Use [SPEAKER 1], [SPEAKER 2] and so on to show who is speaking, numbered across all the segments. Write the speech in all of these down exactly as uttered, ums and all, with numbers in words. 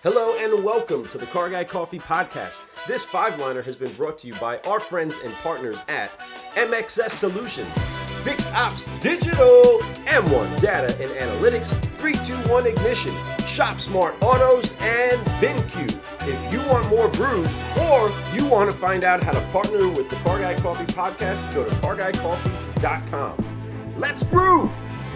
[SPEAKER 1] Hello and welcome to the Car Guy Coffee Podcast. This five-liner has been brought to you by our friends and partners at M X S Solutions, Fixed Ops Digital, M one Data and Analytics, three two one Ignition, Shop Smart Autos, and VinQ. If you want more brews or you want to find out how to partner with the Car Guy Coffee Podcast, go to car guy coffee dot com. Let's brew!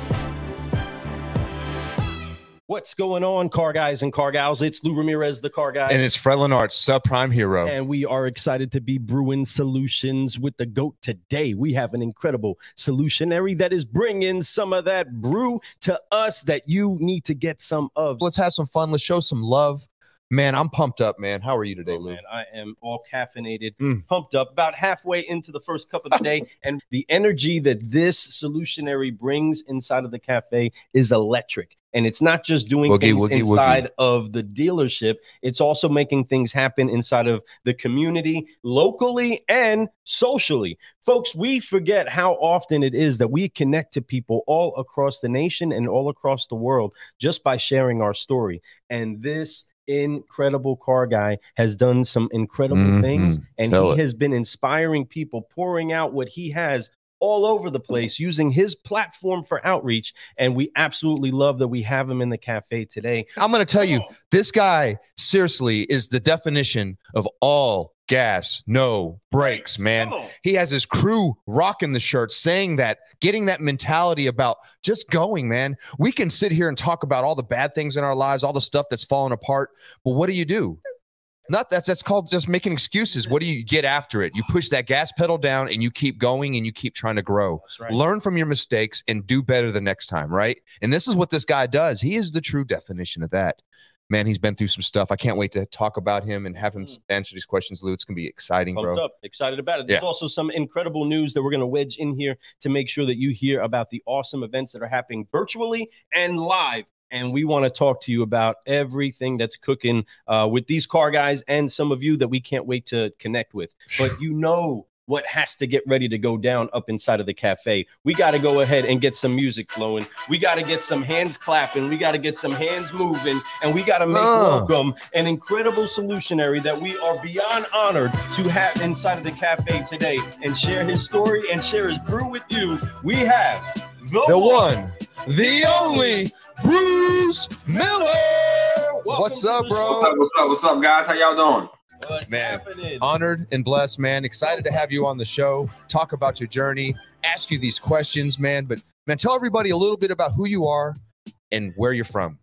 [SPEAKER 1] What's going on, car guys and car gals? It's Lou Ramirez, the car guy.
[SPEAKER 2] And it's Fred Lenart, subprime hero.
[SPEAKER 1] And we are excited to be brewing solutions with the GOAT today. We have an incredible solutionary that is bringing some of that brew to us that you need to get some of.
[SPEAKER 2] Let's have some fun. Let's show some love. Man, I'm pumped up, man. How are you today,
[SPEAKER 1] oh,
[SPEAKER 2] Lou?
[SPEAKER 1] Man, I am all caffeinated,
[SPEAKER 2] mm.
[SPEAKER 1] pumped up, about halfway into the first cup of the day. And the energy that this solutionary brings inside of the cafe is electric. And it's not just doing
[SPEAKER 2] woogie,
[SPEAKER 1] things
[SPEAKER 2] woogie,
[SPEAKER 1] inside
[SPEAKER 2] woogie.
[SPEAKER 1] of the dealership. It's also making things happen inside of the community, locally and socially. Folks, we forget how often it is that we connect to people all across the nation and all across the world just by sharing our story. And this incredible car guy has done some incredible mm-hmm. things, and Tell he it. has been inspiring people, pouring out what he has all over the place, using his platform for outreach. And we absolutely love that we have him in the cafe today.
[SPEAKER 2] I'm going to tell you, this guy seriously is the definition of all gas, no brakes, man. He has his crew rocking the shirt, saying that, getting that mentality about just going, man. We can sit here and talk about all the bad things in our lives, all the stuff that's falling apart, but what do you do? Not that's that's called just making excuses. What do you get after it? You push that gas pedal down and you keep going and you keep trying to grow. Right. Learn from your mistakes and do better the next time, right? And this is what this guy does. He is the true definition of that. Man, he's been through some stuff. I can't wait to talk about him and have him answer these questions, Lou. It's going to be exciting,
[SPEAKER 1] Pumped
[SPEAKER 2] bro.
[SPEAKER 1] Up. Excited about it. There's yeah. also some incredible news that we're going to wedge in here to make sure that you hear about the awesome events that are happening virtually and live. And we want to talk to you about everything that's cooking uh, with these car guys and some of you that we can't wait to connect with. But you know what has to get ready to go down up inside of the cafe. We got to go ahead and get some music flowing. We got to get some hands clapping. We got to get some hands moving. And we got to make uh. welcome an incredible solutionary that we are beyond honored to have inside of the cafe today and share his story and share his brew with you. We have the,
[SPEAKER 2] the one, one, the only Bruce Miller.
[SPEAKER 1] Welcome
[SPEAKER 2] what's up, bro?
[SPEAKER 3] What's up, what's up, what's up, guys? How y'all doing?
[SPEAKER 1] What's
[SPEAKER 2] man,
[SPEAKER 1] happening?
[SPEAKER 2] Honored and blessed, man. Excited to have you on the show, talk about your journey, ask you these questions, man. But, man, tell everybody a little bit about who you are and where you're from.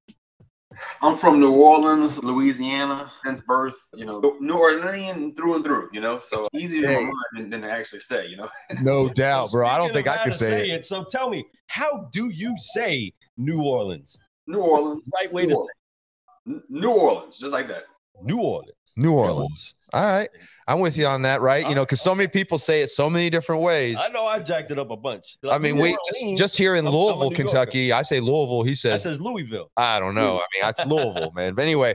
[SPEAKER 3] I'm from New Orleans, Louisiana, since birth, you know, New Orleanian through and through, you know, so easier hey. than, than to actually say, you know.
[SPEAKER 2] No doubt, bro. I don't think I can say,
[SPEAKER 1] say
[SPEAKER 2] it.
[SPEAKER 1] it. So tell me, how do you say New Orleans?
[SPEAKER 3] New Orleans.
[SPEAKER 1] Right way
[SPEAKER 3] New
[SPEAKER 1] to
[SPEAKER 3] Orleans. say New Orleans, just like that.
[SPEAKER 1] New Orleans.
[SPEAKER 2] New Orleans. All right. I'm with you on that, right? You know, because so many people say it so many different ways.
[SPEAKER 1] I know I jacked it up a bunch.
[SPEAKER 2] I mean, wait, just, just here in I'm, Louisville, I'm Kentucky, I say Louisville. He says,
[SPEAKER 1] I says Louisville.
[SPEAKER 2] I don't know. I mean, that's Louisville, man. But anyway,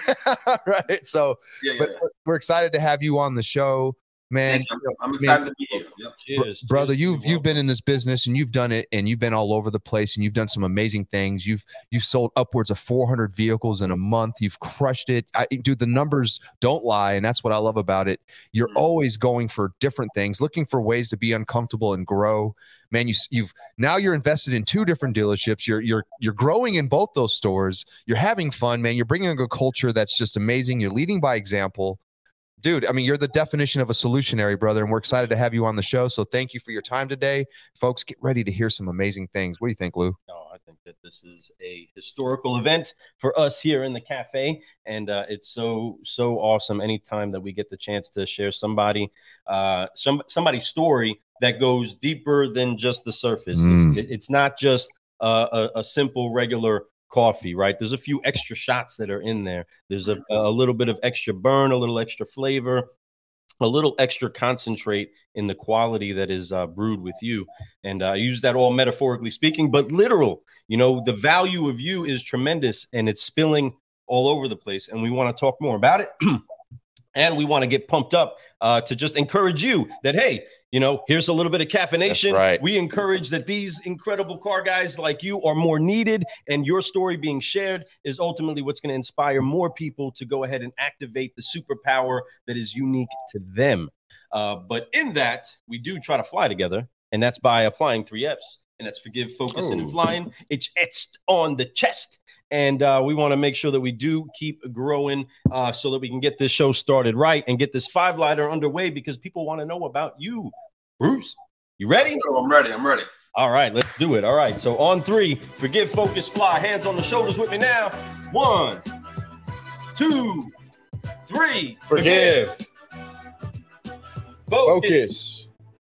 [SPEAKER 2] right. So,
[SPEAKER 3] yeah, yeah,
[SPEAKER 2] but
[SPEAKER 3] yeah.
[SPEAKER 2] we're excited to have you on the show. Man,
[SPEAKER 3] I'm, I'm excited man, to be here. Yep.
[SPEAKER 1] Cheers,
[SPEAKER 2] brother.
[SPEAKER 1] cheers,
[SPEAKER 2] you've you've been in this business and you've done it, and you've been all over the place, and you've done some amazing things. You've you've sold upwards of four hundred vehicles in a month. You've crushed it, I, dude. The numbers don't lie, and that's what I love about it. You're mm-hmm. always going for different things, looking for ways to be uncomfortable and grow. Man, you you've now you're invested in two different dealerships. You're you're you're growing in both those stores. You're having fun, man. You're bringing a culture that's just amazing. You're leading by example. Dude, I mean, you're the definition of a solutionary, brother, and we're excited to have you on the show. So thank you for your time today. Folks, get ready to hear some amazing things. What do you think, Lou?
[SPEAKER 1] Oh, I think that this is a historical event for us here in the cafe, and uh, it's so, so awesome anytime that we get the chance to share somebody, uh, some somebody's story that goes deeper than just the surface.
[SPEAKER 2] Mm.
[SPEAKER 1] It's, it's not just uh, a, a simple, regular coffee, right? There's a few extra shots that are in there. There's a, a little bit of extra burn, a little extra flavor, a little extra concentrate in the quality that is uh, brewed with you. And uh, I use that all metaphorically speaking, but literal. You know, the value of you is tremendous, and it's spilling all over the place. And we want to talk more about it. And we want to get pumped up uh, to just encourage you that, hey, you know, here's a little bit of caffeination.
[SPEAKER 2] Right.
[SPEAKER 1] We encourage that these incredible car guys like you are more needed, and your story being shared is ultimately what's going to inspire more people to go ahead and activate the superpower that is unique to them. Uh, but in that, we do try to fly together, and that's by applying three F's. And that's forgive, focusing, and flying. It's etched on the chest. And uh, we want to make sure that we do keep growing uh, so that we can get this show started right and get this five lighter underway, because people want to know about you. Bruce, you ready?
[SPEAKER 3] I'm ready. I'm ready.
[SPEAKER 1] All right, let's do it. All right. So on three, forgive, focus, fly. Hands on the shoulders with me now. One, two, three.
[SPEAKER 2] Forgive.
[SPEAKER 1] Focus.
[SPEAKER 2] Focus.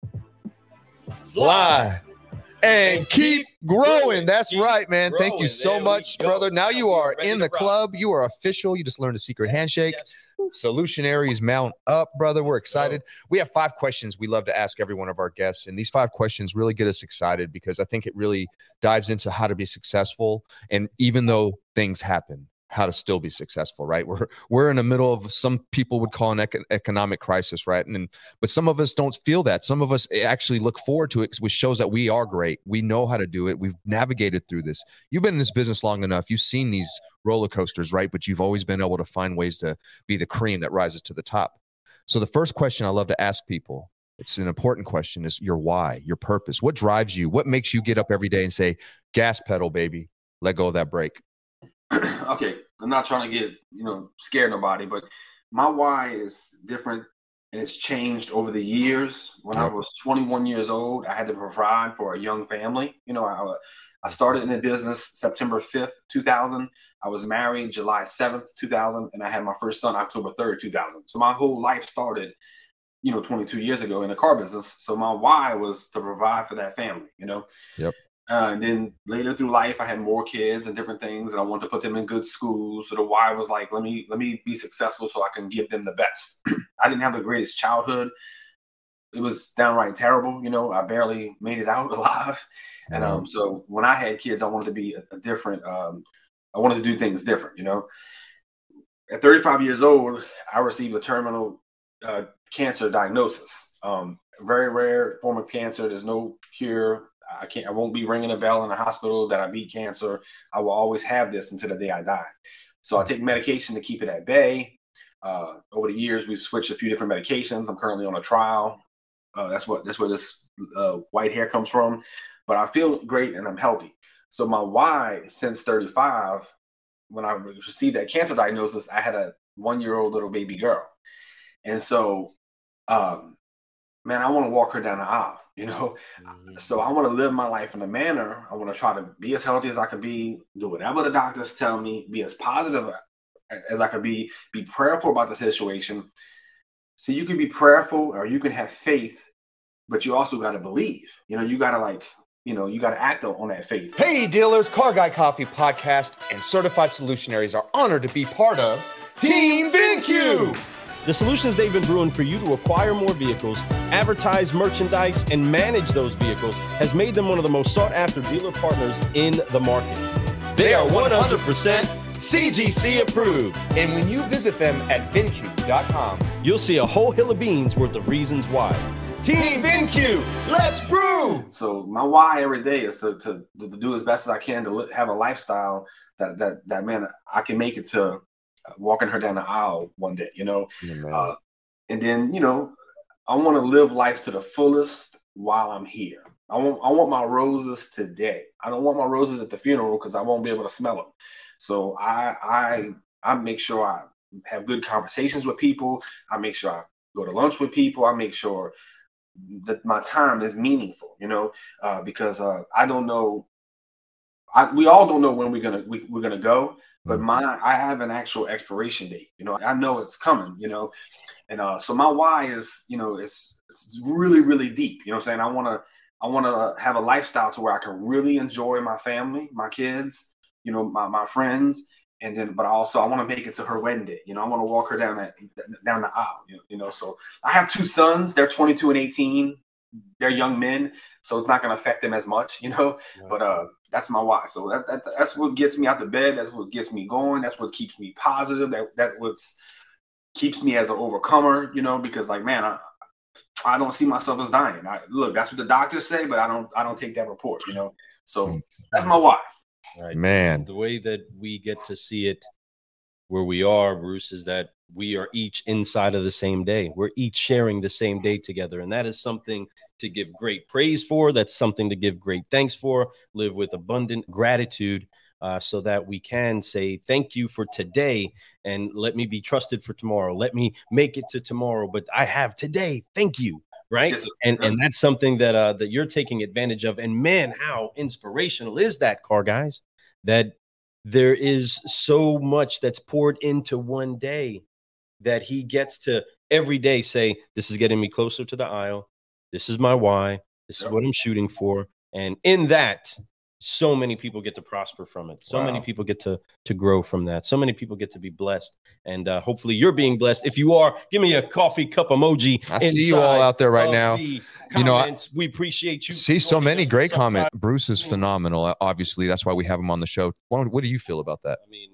[SPEAKER 2] Fly. And keep growing. That's
[SPEAKER 1] keep
[SPEAKER 2] right, man.
[SPEAKER 1] growing.
[SPEAKER 2] Thank you so
[SPEAKER 1] There
[SPEAKER 2] much,
[SPEAKER 1] we go.
[SPEAKER 2] brother. Now you are
[SPEAKER 1] Ready
[SPEAKER 2] in
[SPEAKER 1] to
[SPEAKER 2] the
[SPEAKER 1] rock.
[SPEAKER 2] club. You are official. You just learned a secret handshake.
[SPEAKER 1] Yes.
[SPEAKER 2] Solutionaries mount up, brother. We're excited. We have five questions we love to ask every one of our guests. And these five questions really get us excited because I think it really dives into how to be successful. And even though things happen, how to still be successful, right? We're we're in the middle of, some people would call an econ- economic crisis, right? And but some of us don't feel that. Some of us actually look forward to it, which shows that we are great. We know how to do it. We've navigated through this. You've been in this business long enough. You've seen these roller coasters, right? But you've always been able to find ways to be the cream that rises to the top. So the first question I love to ask people, it's an important question, is your why, your purpose. What drives you? What makes you get up every day and say, gas pedal, baby, let go of that brake?
[SPEAKER 3] Okay, I'm not trying to get, you know, scare nobody, but my why is different, and it's changed over the years. When
[SPEAKER 2] Yep.
[SPEAKER 3] I was twenty-one years old, I had to provide for a young family. You know, I, I started in the business September fifth, two thousand. I was married July seventh, two thousand, and I had my first son October third, two thousand. So my whole life started, you know, twenty-two years ago in the car business. So my why was to provide for that family, you know.
[SPEAKER 2] Yep.
[SPEAKER 3] Uh, and then later through life, I had more kids and different things, and I wanted to put them in good schools. So the why was like, let me let me be successful so I can give them the best. I didn't have the greatest childhood. It was downright terrible. You know, I barely made it out alive. And um, so when I had kids, I wanted to be a, a different. Um, I wanted to do things different. You know, at thirty-five years old, I received a terminal uh, cancer diagnosis. Um, very rare form of cancer. There's no cure. I can't, I won't be ringing a bell in the hospital that I beat cancer. I will always have this until the day I die. So I take medication to keep it at bay. Uh, over the years, we've switched a few different medications. I'm currently on a trial. Uh, that's what, that's where this uh, white hair comes from, but I feel great and I'm healthy. So my why since thirty-five, when I received that cancer diagnosis, I had a one year old little baby girl. And so, um, man, I want to walk her down the aisle, you know? Mm-hmm. So I want to live my life in a manner. I want to try to be as healthy as I can be, do whatever the doctors tell me, be as positive as I could be, be prayerful about the situation. So you can be prayerful or you can have faith, but you also got to believe, you know, you got to like, you know, you got to act on that faith.
[SPEAKER 2] Hey, dealers, Car Guy Coffee Podcast and Certified Solutionaries are honored to be part of Team VinQ.
[SPEAKER 1] The solutions they've been brewing for you to acquire more vehicles, advertise merchandise, and manage those vehicles has made them one of the most sought-after dealer partners in the market. They are one hundred percent C G C approved.
[SPEAKER 2] And when you visit them at VinQ dot com,
[SPEAKER 1] you'll see a whole hill of beans worth of reasons why.
[SPEAKER 2] Team VinQ, let's brew!
[SPEAKER 3] So my why every day is to, to, to do as best as I can to li- have a lifestyle that, that, that, man, I can make it to walking her down the aisle one day, you know,
[SPEAKER 2] yeah,
[SPEAKER 3] uh, and then, you know, I want to live life to the fullest while I'm here. I want, I want my roses today. I don't want my roses at the funeral because I won't be able to smell them. So I, I, I make sure I have good conversations with people. I make sure I go to lunch with people. I make sure that my time is meaningful, you know, uh, because uh, I don't know. I, we all don't know when we're gonna we, we're gonna go. But my, I have an actual expiration date. You know, I know it's coming. You know, and uh, so my why is, you know, it's it's really really deep. You know what I'm saying? I want to I want to have a lifestyle to where I can really enjoy my family, my kids, you know, my my friends, and then but also I want to make it to her wedding day. You know, I want to walk her down that down the aisle. You know, you know, so I have two sons. They're twenty-two and eighteen. They're young men, so it's not going to affect them as much, you know. Right. But uh, that's my why. So that, that that's what gets me out of bed. That's what gets me going. That's what keeps me positive. That that what's keeps me as an overcomer, you know, because like, man, I, I don't see myself as dying. I, look, that's what the doctors say, but I don't, I don't take that report, you know? So that's my why.
[SPEAKER 1] Right.
[SPEAKER 2] Man,
[SPEAKER 1] the way that we get to see it where we are, Bruce, is that we are each inside of the same day. We're each sharing the same day together. And that is something to give great praise for. That's something to give great thanks for. Live with abundant gratitude uh, so that we can say thank you for today and let me be trusted for tomorrow. Let me make it to tomorrow. But I have today. Thank you. Right. Yes, and and that's something that uh, that you're taking advantage of. And man, how inspirational is that, Car Guys, that there is so much that's poured into one day that he gets to every day say, this is getting me closer to the aisle. This is my why. This is what I'm shooting for. And in that, so many people get to prosper from it. So wow. many people get to to grow from that. So many people get to be blessed. And uh, hopefully you're being blessed. If you are, give me a coffee cup emoji.
[SPEAKER 2] I see you all out there right now.
[SPEAKER 1] You
[SPEAKER 2] know, I,
[SPEAKER 1] we appreciate you.
[SPEAKER 2] See so many great comments. Bruce is phenomenal. Obviously, that's why we have him on the show. What, what do you feel about that?
[SPEAKER 1] I mean,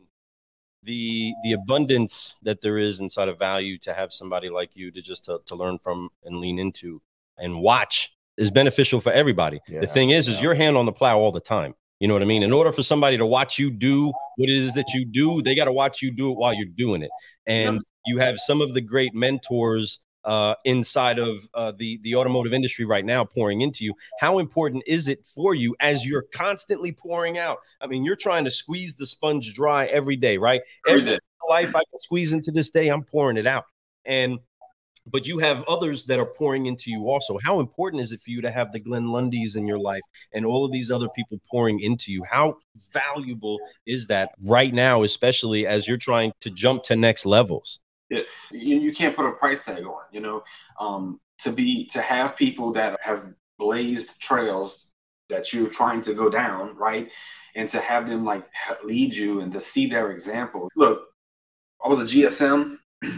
[SPEAKER 1] the the abundance that there is inside of value to have somebody like you to just to, to learn from and lean into and watch is beneficial for everybody. Yeah, the thing is, yeah. is your hand on the plow all the time. You know what I mean? In order for somebody to watch you do what it is that you do, they got to watch you do it while you're doing it. And yeah. you have some of the great mentors uh, inside of uh, the, the automotive industry right now pouring into you. How important is it for you as you're constantly pouring out? I mean, you're trying to squeeze the sponge dry every day, right? Every day. Life I can squeeze into this day, I'm pouring it out. And but you have others that are pouring into you also. How important is it for you to have the Glenn Lundys in your life and all of these other people pouring into you? How valuable is that right now, especially as you're trying to jump to next levels?
[SPEAKER 3] Yeah, you, you can't put a price tag on, you know, um, to be, to have people that have blazed trails that you're trying to go down, right? And to have them like lead you and to see their example. Look, I was a G S M.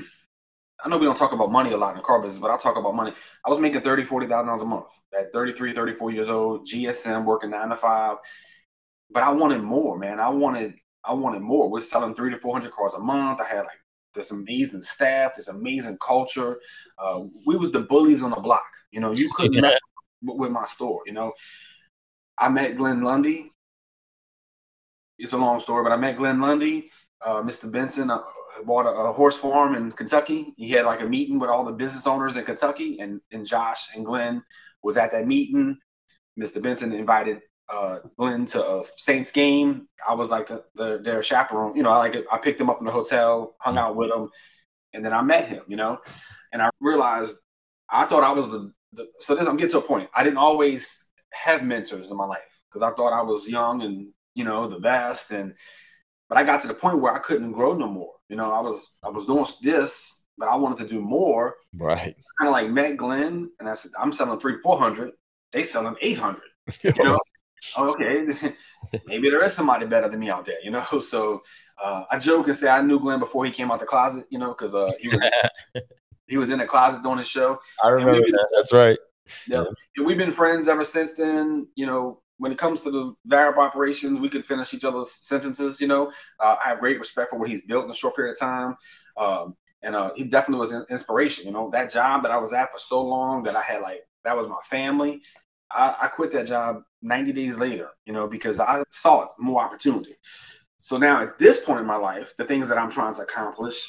[SPEAKER 3] I know we don't talk about money a lot in the car business, but I'll talk about money. I was making thirty thousand dollars, forty thousand dollars a month at thirty-three, thirty-four years old, G S M, working nine to five. But I wanted more, man. I wanted, I wanted more. We're selling three to four hundred cars a month. I had like this amazing staff, this amazing culture. Uh, we was the bullies on the block. You know, you couldn't mess with, with my store. You know, I met Glenn Lundy. It's a long story, but I met Glenn Lundy, uh, Mister Benson. Uh, bought a, a horse farm in Kentucky. He had like a meeting with all the business owners in Kentucky, and, and Josh and Glenn was at that meeting. Mister Benson invited uh, Glenn to a Saints game. I was like the, the, their chaperone. You know, I like I picked him up in the hotel, hung out with him, and then I met him. You know, and I realized I thought I was the, the so this I'm getting to a point. I didn't always have mentors in my life because I thought I was young and you know the best, and but I got to the point where I couldn't grow no more. You know, I was I was doing this, but I wanted to do more.
[SPEAKER 2] Right.
[SPEAKER 3] Kind of like met Glenn, and I said, I'm selling three, four hundred. They selling eight hundred. You know, oh, okay, maybe there is somebody better than me out there. You know, so uh, I joke and say I knew Glenn before he came out the closet. You know, because uh, he was he was in the closet doing his show.
[SPEAKER 2] I remember been, that. That's right.
[SPEAKER 3] Yeah, and we've been friends ever since then. You know. When it comes to the variable operations, we could finish each other's sentences. You know, uh, I have great respect for what he's built in a short period of time. Um, and uh, he definitely was an inspiration. You know, that job that I was at for so long that I had like, that was my family. I, I quit that job ninety days later, you know, because I saw more opportunity. So now at this point in my life, the things that I'm trying to accomplish,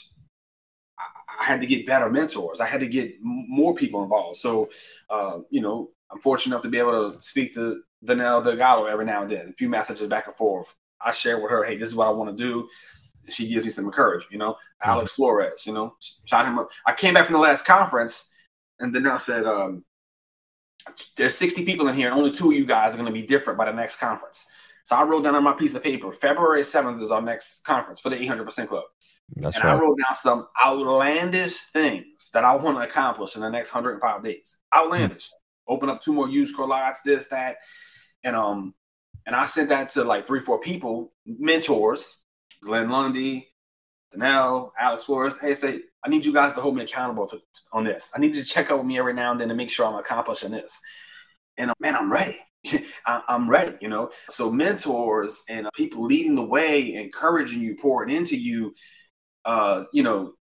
[SPEAKER 3] I, I had to get better mentors. I had to get m- more people involved. So, uh, you know, I'm fortunate enough to be able to speak to Danelle Delgado every now and then, a few messages back and forth. I share with her, hey, this is what I want to do. She gives me some encouragement, you know. Mm-hmm. Alex Flores, you know, shot him up. I came back from the last conference, and Danelle said, um, there's sixty people in here, and only two of you guys are going to be different by the next conference. So I wrote down on my piece of paper, February seventh is our next conference for the eight hundred percent Club.
[SPEAKER 2] That's
[SPEAKER 3] and
[SPEAKER 2] right.
[SPEAKER 3] I wrote down some outlandish things that I want to accomplish in the next one hundred five days. Outlandish. Mm-hmm. Open up two more used car lots, this, that. And um, and I sent that to like three, four people, mentors, Glenn Lundy, Danelle, Alex Flores. Hey, say, I need you guys to hold me accountable for, on this. I need you to check out with me every now and then to make sure I'm accomplishing this. And uh, man, I'm ready. I, I'm ready, you know. So mentors and uh, people leading the way, encouraging you, pouring into you, uh, you know,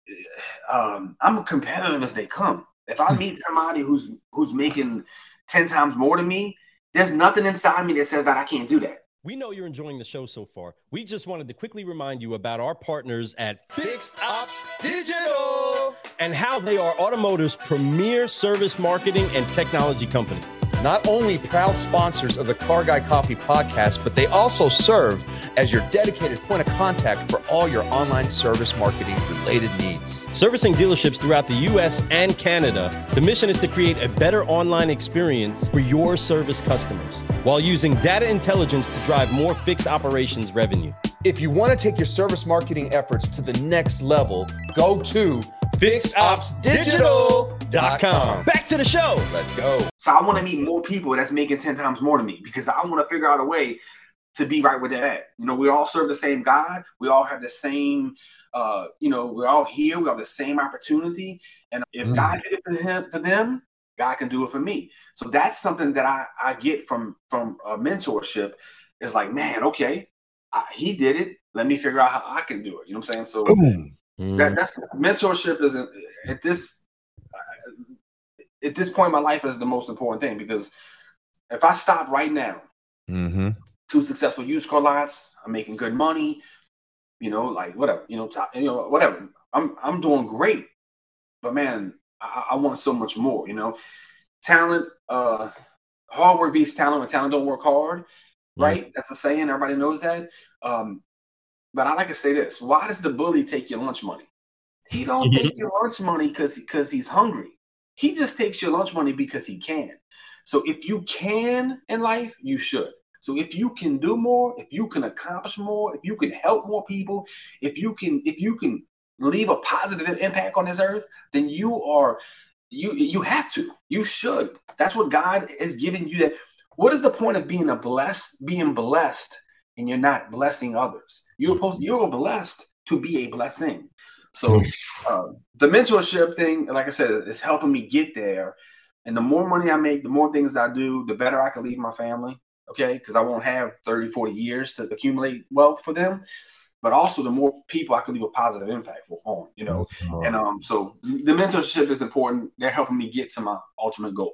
[SPEAKER 3] um, I'm competitive as they come. If I meet somebody who's who's making ten times more than me, there's nothing inside me that says that I can't do that.
[SPEAKER 1] We know you're enjoying the show so far. We just wanted to quickly remind you about our partners at
[SPEAKER 2] Fixed Ops Digital
[SPEAKER 1] and how they are automotive's premier service marketing and technology company.
[SPEAKER 2] Not only proud sponsors of the Car Guy Coffee podcast, but they also serve as your dedicated point of contact for all your online service marketing related needs.
[SPEAKER 1] Servicing dealerships throughout the U S and Canada, the mission is to create a better online experience for your service customers while using data intelligence to drive more fixed operations revenue.
[SPEAKER 2] If you want to take your service marketing efforts to the next level, go to fixed ops digital dot com.
[SPEAKER 1] Back to the show.
[SPEAKER 2] Let's go.
[SPEAKER 3] So I want to meet more people that's making ten times more than me because I want to figure out a way to be right where they're at. You know, we all serve the same God. We all have the same, uh, you know, we're all here. We have the same opportunity. And if mm. God did it for him, for them, God can do it for me. So that's something that I, I get from, from a mentorship. It's like, man, okay, I, he did it. Let me figure out how I can do it. You know what I'm saying? So mm. that, that's mentorship is at this, at this point in my life is the most important thing because if I stop right now,
[SPEAKER 2] mm-hmm.
[SPEAKER 3] two successful used car lots, I'm making good money, you know, like whatever, you know, top, you know, whatever. I'm I'm doing great, but man, I, I want so much more. You know, talent, uh, hard work beats talent. When talent don't work hard, right? Mm-hmm. That's a saying. Everybody knows that. Um, but I like to say this: why does the bully take your lunch money? He don't take your lunch money because because he's hungry. He just takes your lunch money because he can. So if you can in life, you should. So if you can do more, if you can accomplish more, if you can help more people, if you can, if you can leave a positive impact on this earth, then you are, you you have to, you should. That's what God is giving you. That. What is the point of being a blessed, being blessed, and you're not blessing others? You're supposed, you're blessed to be a blessing. So uh, the mentorship thing, like I said, is helping me get there. And the more money I make, the more things I do, the better I can leave my family. Okay, because I won't have thirty, forty years to accumulate wealth for them. But also the more people I can leave a positive impact on, you know. Oh, and um, so the mentorship is important. They're helping me get to my ultimate goals.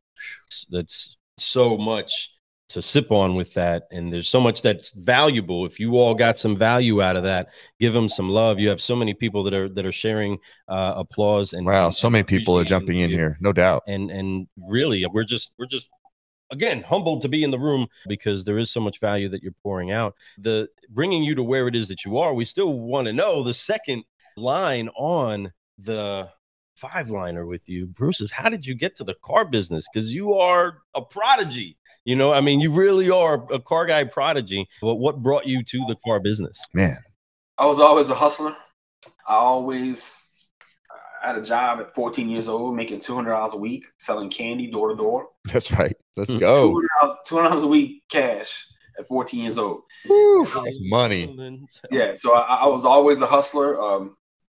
[SPEAKER 1] That's so much to sip on with that. And there's so much that's valuable. If you all got some value out of that, give them some love. You have so many people that are that are sharing uh, applause. And
[SPEAKER 2] wow,
[SPEAKER 1] and,
[SPEAKER 2] so many people are jumping in here, no doubt.
[SPEAKER 1] And and really, we're just we're just again humbled to be in the room because there is so much value that you're pouring out. The bringing you to where it is that you are. We still want to know the second line on the five liner with you, Bruce, is how did you get to the car business? Because you are a prodigy. You know, I mean, you really are a car guy prodigy. But what brought you to the car business?
[SPEAKER 2] Man,
[SPEAKER 3] I was always a hustler. I always I had a job at fourteen years old, making two hundred dollars a week, selling candy door to door.
[SPEAKER 2] That's right. Let's go.
[SPEAKER 3] two hundred dollars a week cash at fourteen years old.
[SPEAKER 2] Woo, that's money.
[SPEAKER 3] Yeah, so I, I was always a hustler. Um,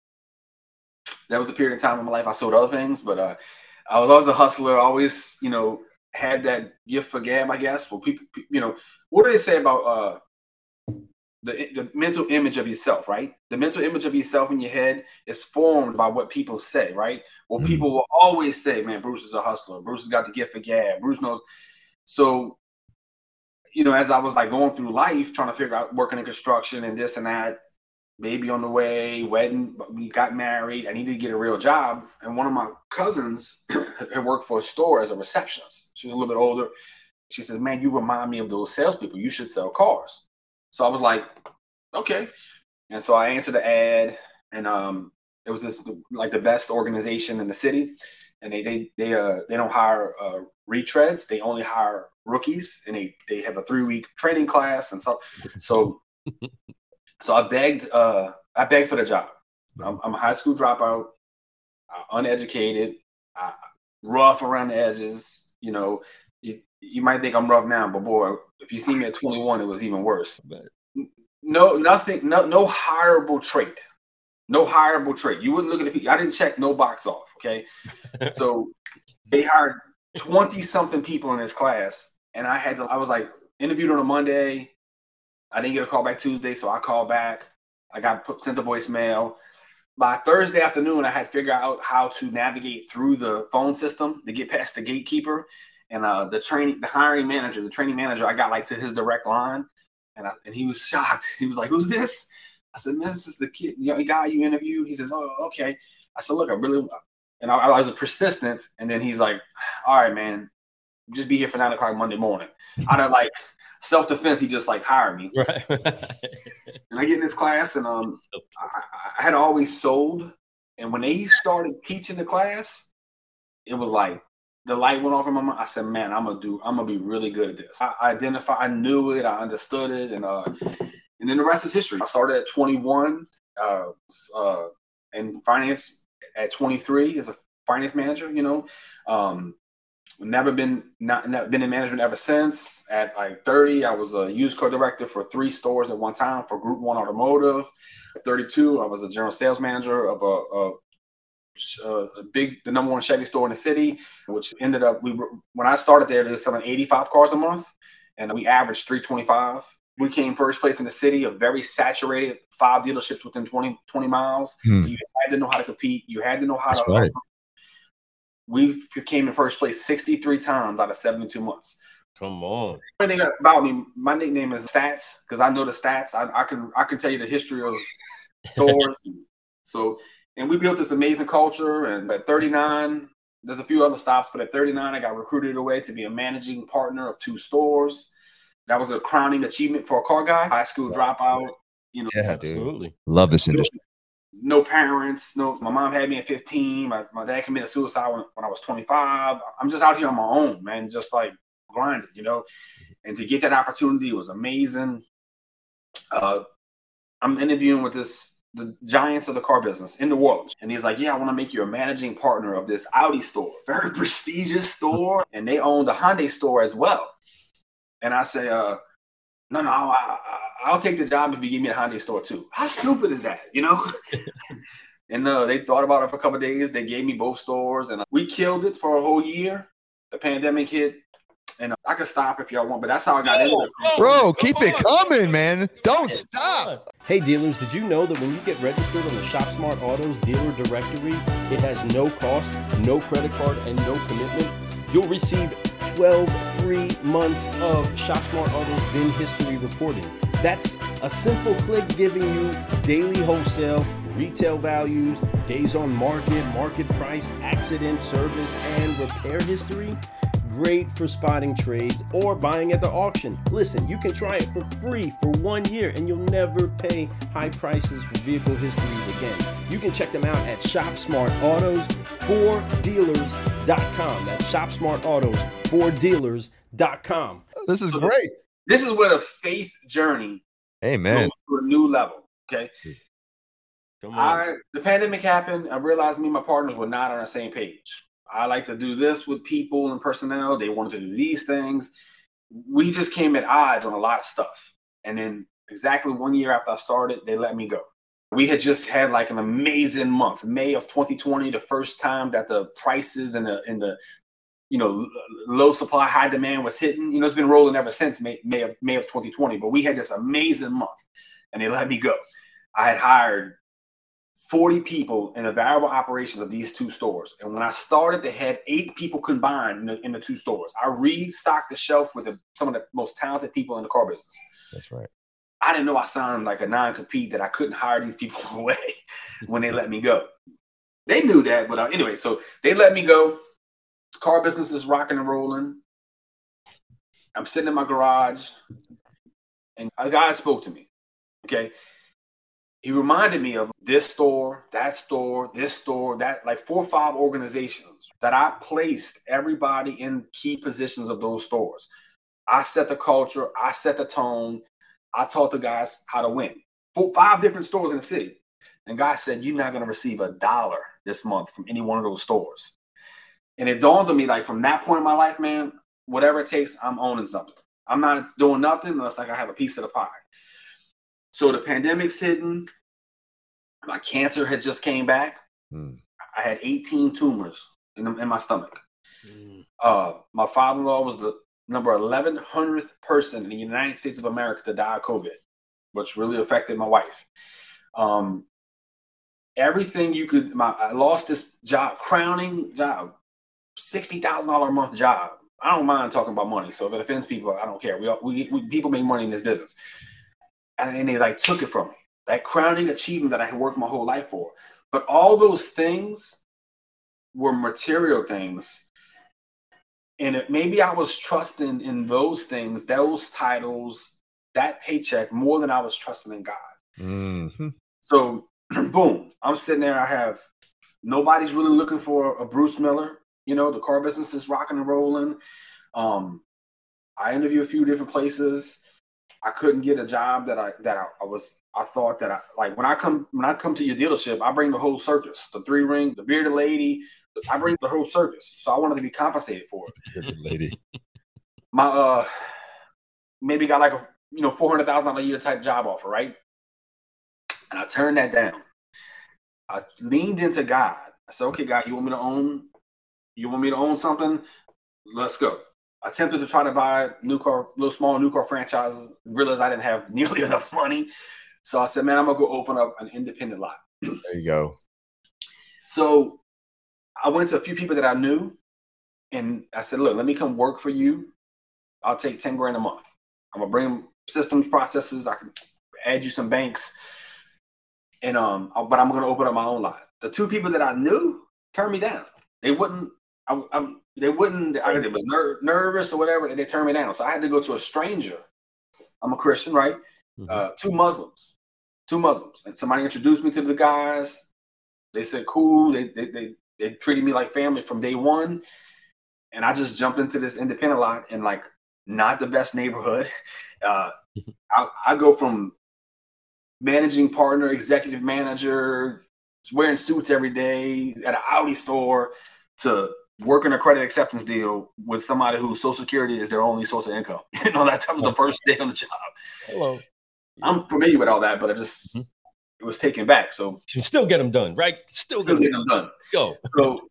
[SPEAKER 3] that was a period of time in my life I sold other things, but uh, I was always a hustler. Always, you know, had that gift for gab, I guess. Well, people, you know, what do they say about uh, the the mental image of yourself, right? The mental image of yourself in your head is formed by what people say, right? Well, mm-hmm. people will always say, man, Bruce is a hustler. Bruce has got the gift for gab. Bruce knows. So, you know, as I was like going through life, trying to figure out working in construction and this and that, baby on the way, wedding, we got married. I needed to get a real job. And one of my cousins had worked for a store as a receptionist. She was a little bit older. She says, man, you remind me of those salespeople. You should sell cars. So I was like, okay. And so I answered the ad, and um, it was this like the best organization in the city. And they they they uh they don't hire uh, retreads. They only hire rookies, and they they have a three week training class and stuff. So so I begged uh I begged for the job. I'm, I'm a high school dropout, uh, uneducated, uh, rough around the edges. You know, you, you might think I'm rough now, but boy, if you see me at twenty-one, it was even worse. But no, nothing, no, no hireable trait, no hireable trait. You wouldn't look at the people. I didn't check no box off. Okay, so they hired twenty something people in this class, and I had to. I was like interviewed on a Monday. I didn't get a call back Tuesday, so I called back. I got put, sent a voicemail. by Thursday afternoon, I had figured out how to navigate through the phone system to get past the gatekeeper. And uh, the training, the hiring manager, the training manager, I got like to his direct line, and I, and he was shocked. He was like, "Who's this?" I said, "Man, this is the kid, you know, the guy you interviewed." He says, "Oh, okay." I said, "Look, I really," and I, I was persistent. And then he's like, "All right, man, just be here for nine o'clock Monday morning." Out of like self defense, he just like hired me.
[SPEAKER 1] Right.
[SPEAKER 3] And I get in this class, and um, I, I had always sold, and when they started teaching the class, it was like the light went off in my mind. I said, "Man, I'm gonna do. I'm gonna be really good at this." I, I identified, I knew it, I understood it, and uh, and then the rest is history. I started at twenty-one, uh, uh, in finance at twenty-three as a finance manager. You know, um, never been not, not been in management ever since. At like thirty, I was a used car director for three stores at one time for Group One Automotive. At thirty-two, I was a general sales manager of a, a Uh, a big, the number one Chevy store in the city, which ended up, we were, when I started there, they were selling eighty-five cars a month, and we averaged three twenty-five. We came first place in the city, a very saturated, five dealerships within twenty, twenty miles. Hmm. So you had to know how to compete. You had to know how
[SPEAKER 2] That's
[SPEAKER 3] to.
[SPEAKER 2] Right.
[SPEAKER 3] We came in first place sixty-three times out of seventy-two months.
[SPEAKER 1] Come on.
[SPEAKER 3] One thing about me, my nickname is Stats, because I know the stats. I, I can I can tell you the history of stores. So. And we built this amazing culture. And at thirty-nine, there's a few other stops, but at thirty-nine, I got recruited away to be a managing partner of two stores. That was a crowning achievement for a car guy, high school dropout. You know,
[SPEAKER 2] yeah, dude.
[SPEAKER 1] Absolutely.
[SPEAKER 2] Love this industry.
[SPEAKER 3] No, no parents. No, my mom had me at fifteen. My, my dad committed suicide when, when I was twenty-five. I'm just out here on my own, man, just like grinding, you know. And to get that opportunity was amazing. Uh, I'm interviewing with this. The giants of the car business in the world. And he's like, "Yeah, I want to make you a managing partner of this Audi store, very prestigious store. And they own the Hyundai store as well." And I say, uh, no, no, I, I, I'll take the job if you give me the Hyundai store too. How stupid is that, you know? And uh, they thought about it for a couple of days. They gave me both stores, and we killed it for a whole year. The pandemic hit. And I can stop if y'all want, but that's how I got
[SPEAKER 1] no,
[SPEAKER 3] into it.
[SPEAKER 1] No,
[SPEAKER 2] Bro, keep it coming, man. Don't stop.
[SPEAKER 1] Hey, dealers, did you know that when you get registered on the ShopSmart Autos dealer directory, it has no cost, no credit card, and no commitment? You'll receive twelve free months of ShopSmart Autos V I N history reporting. That's a simple click giving you daily wholesale, retail values, days on market, market price, accident, service, and repair history. Great for spotting trades or buying at the auction. Listen, you can try it for free for one year and you'll never pay high prices for vehicle histories again. You can check them out at shop smart autos for dealers dot com. That's shop smart autos for dealers dot com.
[SPEAKER 2] This is
[SPEAKER 3] So
[SPEAKER 2] great.
[SPEAKER 3] This is where the faith journey
[SPEAKER 2] Amen.
[SPEAKER 3] goes to a new level. Okay.
[SPEAKER 1] Come on.
[SPEAKER 3] I the pandemic happened. I realized me and my partners were not on the same page. I like to do this with people and personnel. They wanted to do these things. We just came at odds on a lot of stuff. And then exactly one year after I started, they let me go. We had just had like an amazing month. May of twenty twenty, the first time that the prices and the, and the you know, low supply, high demand was hitting. You know, it's been rolling ever since May, May, of, May of twenty twenty. But we had this amazing month, and they let me go. I had hired forty people in the variable operations of these two stores. And when I started, they had eight people combined in the, in the two stores. I restocked the shelf with the, some of the most talented people in the car business.
[SPEAKER 2] That's right.
[SPEAKER 3] I didn't know I signed like a non-compete that I couldn't hire these people away when they let me go. They knew that, but uh, anyway, so they let me go. Car business is rocking and rolling. I'm sitting in my garage, and a guy spoke to me, okay? He reminded me of this store, that store, this store, that, like four or five organizations that I placed everybody in key positions of those stores. I set the culture. I set the tone. I taught the guys how to win. Four, five different stores in the city. And guy said, "You're not going to receive a dollar this month from any one of those stores." And it dawned on me, like, from that point in my life, man, whatever it takes, I'm owning something. I'm not doing nothing unless like I have a piece of the pie. So the pandemic's hitting. My cancer had just came back. Mm. I had eighteen tumors in, in my stomach. Mm. Uh, my father-in-law was the number eleven hundredth person in the United States of America to die of COVID, which really affected my wife. Um, everything you could. My, I lost this job, crowning job, sixty thousand dollar a month job. I don't mind talking about money, so if it offends people, I don't care. We, all, we, we people make money in this business, and, and they like took it from me. That crowning achievement that I had worked my whole life for. But all those things were material things. And it, maybe I was trusting in those things, those titles, that paycheck more than I was trusting in God.
[SPEAKER 2] Mm-hmm.
[SPEAKER 3] So, boom, I'm sitting there. I have nobody's really looking for a Bruce Miller. You know, the car business is rocking and rolling. Um, I interviewed a few different places. I couldn't get a job that I that I, I was. I thought that I like when I come when I come to your dealership, I bring the whole circus, the three ring, the bearded lady. I bring the whole circus. So I wanted to be compensated for it.
[SPEAKER 2] Bearded lady.
[SPEAKER 3] My uh, maybe got like a you know four hundred thousand dollars a year type job offer, right? And I turned that down. I leaned into God. I said, "Okay, God, you want me to own? You want me to own something? Let's go." I attempted to try to buy new car, little small new car franchises. Realized I didn't have nearly enough money, so I said, "Man, I'm gonna go open up an independent lot."
[SPEAKER 2] There you go.
[SPEAKER 3] So I went to a few people that I knew, and I said, "Look, let me come work for you. I'll take ten grand a month. I'm gonna bring systems, processes. I can add you some banks, and um, but I'm gonna open up my own lot." The two people that I knew turned me down. They wouldn't. I, I, they wouldn't. I was ner- nervous or whatever, and they turned me down. So I had to go to a stranger. I'm a Christian, right? Mm-hmm. Uh, two Muslims, two Muslims, and somebody introduced me to the guys. They said, "Cool." They they they, they treated me like family from day one, and I just jumped into this independent lot in like not the best neighborhood. Uh, I, I go from managing partner, executive manager, wearing suits every day at an Audi store to working a credit acceptance deal with somebody whose Social Security is their only source of income. You know, that, that was the first day on the job.
[SPEAKER 1] Hello.
[SPEAKER 3] I'm familiar with all that, but I just, mm-hmm. it was taken back. So
[SPEAKER 1] you can still get them done, right? Still,
[SPEAKER 3] still get them done.
[SPEAKER 1] Go.
[SPEAKER 3] So,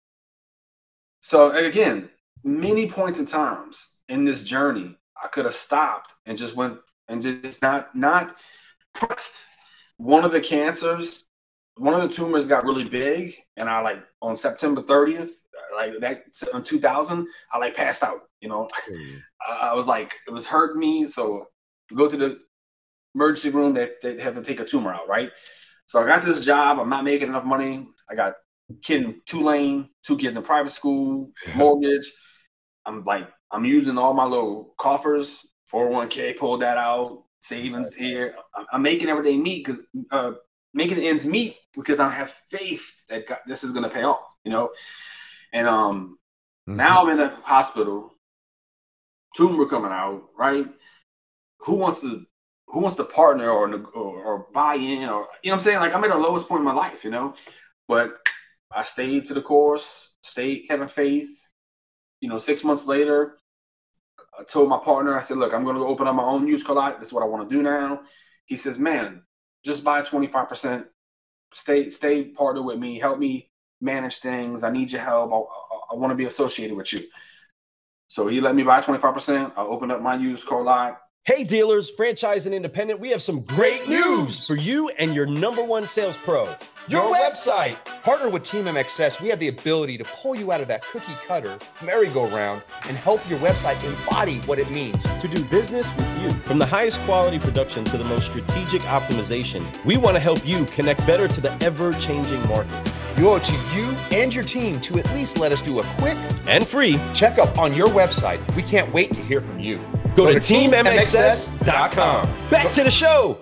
[SPEAKER 3] so again, many points in times in this journey, I could have stopped and just went and just not, not pressed. One of the cancers, one of the tumors got really big, and I like on September thirtieth, like that in two thousand, I like passed out. You know, mm. I was like, it was hurting me. So go to the emergency room. They, they have to take a tumor out, right? So I got this job. I'm not making enough money. I got a kid in Tulane, two kids in private school, mortgage. I'm like, I'm using all my little coffers, four oh one k, pulled that out, savings here. I'm making everything meet because uh, making the ends meet because I have faith that God, this is going to pay off, you know? And um, mm-hmm. now I'm in a hospital, tumor coming out, right? Who wants to, who wants to partner or, or, or buy in or, you know what I'm saying? Like I'm at the lowest point in my life, you know, but I stayed to the course, stayed, having faith. You know, six months later, I told my partner, I said, look, I'm going to open up my own used car lot. This is what I want to do now. He says, man, just buy twenty-five percent. Stay, stay partner with me. Help me manage things. I need your help. I, I, I want to be associated with you. So he let me buy twenty-five percent. I opened up my used car lot.
[SPEAKER 1] Hey dealers, franchise and independent, we have some great news for you and your number one sales pro.
[SPEAKER 2] Your, your website. Partner with Team M X S. We have the ability to pull you out of that cookie cutter merry-go-round and help your website embody what it means
[SPEAKER 1] to do business with you. From the highest quality production to the most strategic optimization, we want to help you connect better to the ever-changing market.
[SPEAKER 2] We owe it to you and your team to at least let us do a quick
[SPEAKER 1] and free
[SPEAKER 2] checkup on your website. We can't wait to hear from you.
[SPEAKER 1] Go, Go to, to team m x s dot com. Back to the show.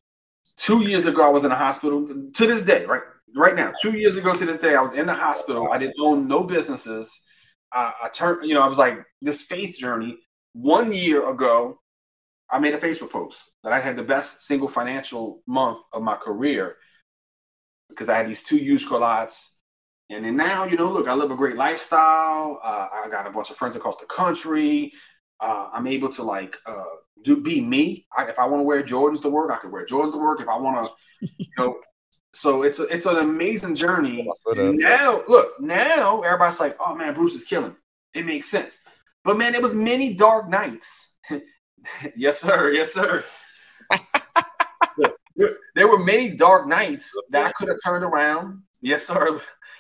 [SPEAKER 3] Two years ago, I was in the hospital. To this day, right, right now, two years ago to this day, I was in the hospital. I didn't own no businesses. Uh, I turned, you know, I was like this faith journey. One year ago, I made a Facebook post that I had the best single financial month of my career because I had these two used car lots. And then now, you know, look, I live a great lifestyle. Uh, I got a bunch of friends across the country. Uh, I'm able to like uh, do be me. I, if I want to wear Jordans to work, I can wear Jordans to work. If I want to, you know, so it's a, it's an amazing journey. Now, look, now everybody's like, oh man, Bruce is killing. It makes sense. But man, it was many dark nights. Yes, sir. Yes, sir. Look, there, there were many dark nights that I could have turned around. Yes, sir.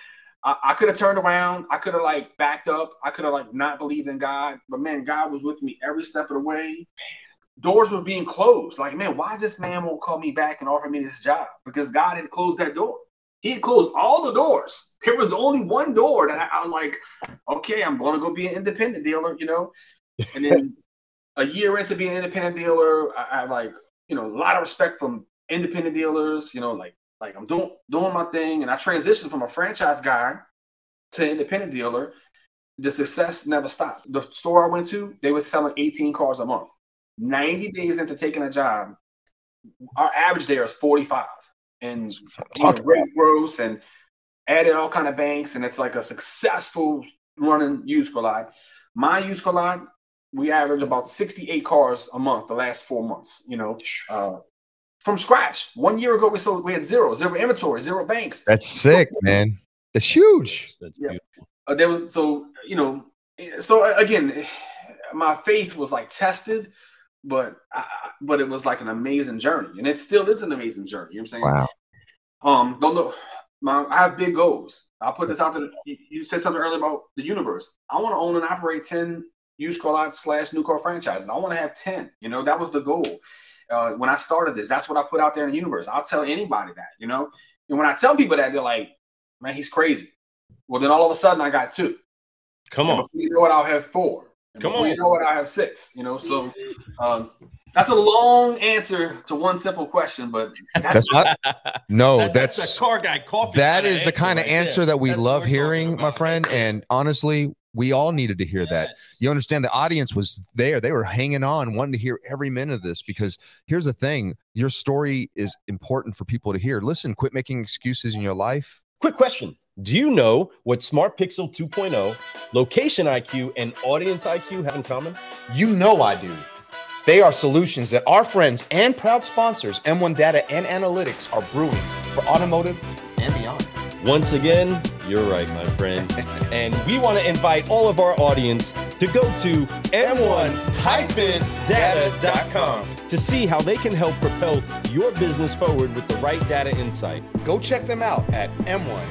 [SPEAKER 3] I, I could have turned around. I could have like backed up. I could have like not believed in God. But man, God was with me every step of the way. Doors were being closed. Like, man, why this man won't call me back and offer me this job? Because God had closed that door. He had closed all the doors. There was only one door that I, I was like, okay, I'm going to go be an independent dealer, you know? And then a year into being an independent dealer, I, I have like, you know, a lot of respect from independent dealers, you know, like, like I'm doing, doing my thing. And I transitioned from a franchise guy to independent dealer. The success never stopped. The store I went to, they were selling eighteen cars a month. ninety days into taking a job, our average there is forty-five. And you know, great gross and added all kind of banks. And it's like a successful running used car lot. My used car lot, we average about sixty-eight cars a month the last four months, you know, uh, from scratch. One year ago, we sold, we had zero, zero inventory, zero banks.
[SPEAKER 2] That's sick, man. That's huge. That's
[SPEAKER 3] yeah. Uh, there was, so, you know, so again, my faith was like tested, but, I, but it was like an amazing journey, and it still is an amazing journey. You know what I'm saying?
[SPEAKER 2] Wow.
[SPEAKER 3] Um, don't know. My, I have big goals. I'll put this out there. You said something earlier about the universe. I want to own and operate ten used car lots slash new car franchises. I want to have ten. You know, that was the goal. Uh, when I started this, that's what I put out there in the universe. I'll tell anybody that, you know, and when I tell people that, they're like, man, he's crazy. Well, then all of a sudden I got two.
[SPEAKER 1] Come on.
[SPEAKER 3] And before you know it, I'll have four. And
[SPEAKER 1] Come
[SPEAKER 3] before
[SPEAKER 1] on.
[SPEAKER 3] you know it, I have six, you know, so um, that's a long answer to one simple question, but that's,
[SPEAKER 2] that's not, no,
[SPEAKER 1] that,
[SPEAKER 2] that's,
[SPEAKER 1] that's a car guy coffee.
[SPEAKER 2] That is the kind of
[SPEAKER 1] right
[SPEAKER 2] answer
[SPEAKER 1] there.
[SPEAKER 2] that we
[SPEAKER 1] That's
[SPEAKER 2] love
[SPEAKER 1] what we're
[SPEAKER 2] hearing,
[SPEAKER 1] talking
[SPEAKER 2] my
[SPEAKER 1] about.
[SPEAKER 2] friend. And honestly, we all needed to hear
[SPEAKER 1] Yes.
[SPEAKER 2] that. You understand, the audience was there. They were hanging on, wanting to hear every minute of this, because here's the thing. Your story is important for people to hear. Listen, quit making excuses in your life.
[SPEAKER 1] Quick question. Do you know what Smart Pixel two point oh, Location I Q, and Audience I Q have in common?
[SPEAKER 2] You know I do. They are solutions that our friends and proud sponsors, M one Data and Analytics, are brewing for automotive and beyond.
[SPEAKER 1] Once again, you're right, my friend. And we want to invite all of our audience to go to M one data dot com to see how they can help propel your business forward with the right data insight.
[SPEAKER 2] Go check them out at M one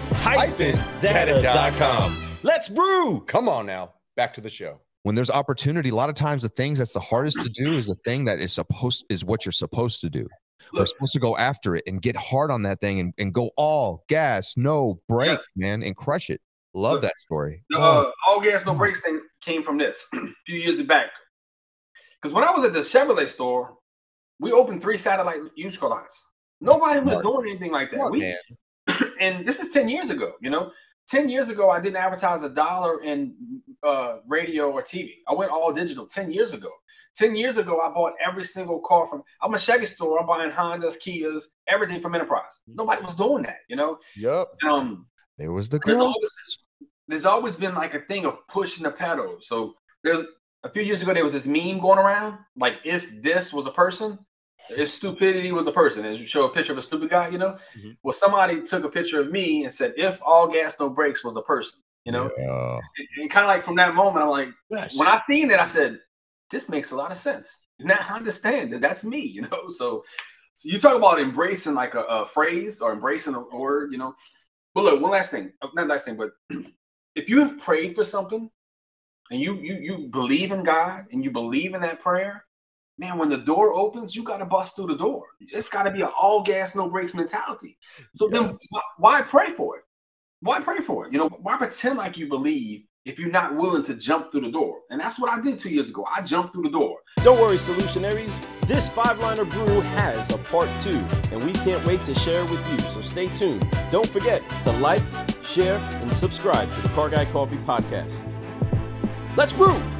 [SPEAKER 1] data dot com. Let's brew.
[SPEAKER 2] Come on now, back to the show. When there's opportunity, a lot of times the things that's the hardest to do is the thing that is supposed is what you're supposed to do. We're supposed to go after it and get hard on that thing and, and go all gas, no brakes, yes. man, and crush it. Love Look, that story.
[SPEAKER 3] The uh, all gas, no brakes thing came from this a few years back. Because when I was at the Chevrolet store, we opened three satellite used car lots. Nobody was doing anything like that.
[SPEAKER 2] Smart,
[SPEAKER 3] we, and this is ten years ago, you know. ten years ago, I didn't advertise a dollar in uh, radio or T V. I went all digital ten years ago. ten years ago, I bought every single car from, I'm a Chevy store. I'm buying Hondas, Kias, everything from Enterprise. Nobody was doing that, you know?
[SPEAKER 2] Yep.
[SPEAKER 3] And, um,
[SPEAKER 2] there was the
[SPEAKER 3] there's always, there's always been like a thing of pushing the pedal. So there's a few years ago, there was this meme going around, like if this was a person, if stupidity was a person, and you show a picture of a stupid guy, you know? Mm-hmm. Well, somebody took a picture of me and said, if all gas, no brakes was a person, you know?
[SPEAKER 2] Yeah.
[SPEAKER 3] And, and kind of like from that moment, I'm like, yes. When I seen it, I said, this makes a lot of sense. Now I understand that that's me, you know? So, so you talk about embracing like a, a phrase or embracing a word, you know? But look, one last thing, not last thing, but if you have prayed for something and you you you believe in God and you believe in that prayer, man, when the door opens, you got to bust through the door. It's got to be an all gas, no brakes mentality. So yes. Then why, why pray for it? Why pray for it? You know, why pretend like you believe if you're not willing to jump through the door? And that's what I did two years ago. I jumped through the door.
[SPEAKER 1] Don't worry, Solutionaries. This five-liner brew has a part two, and we can't wait to share it with you. So stay tuned. Don't forget to like, share, and subscribe to the Car Guy Coffee Podcast. Let's brew!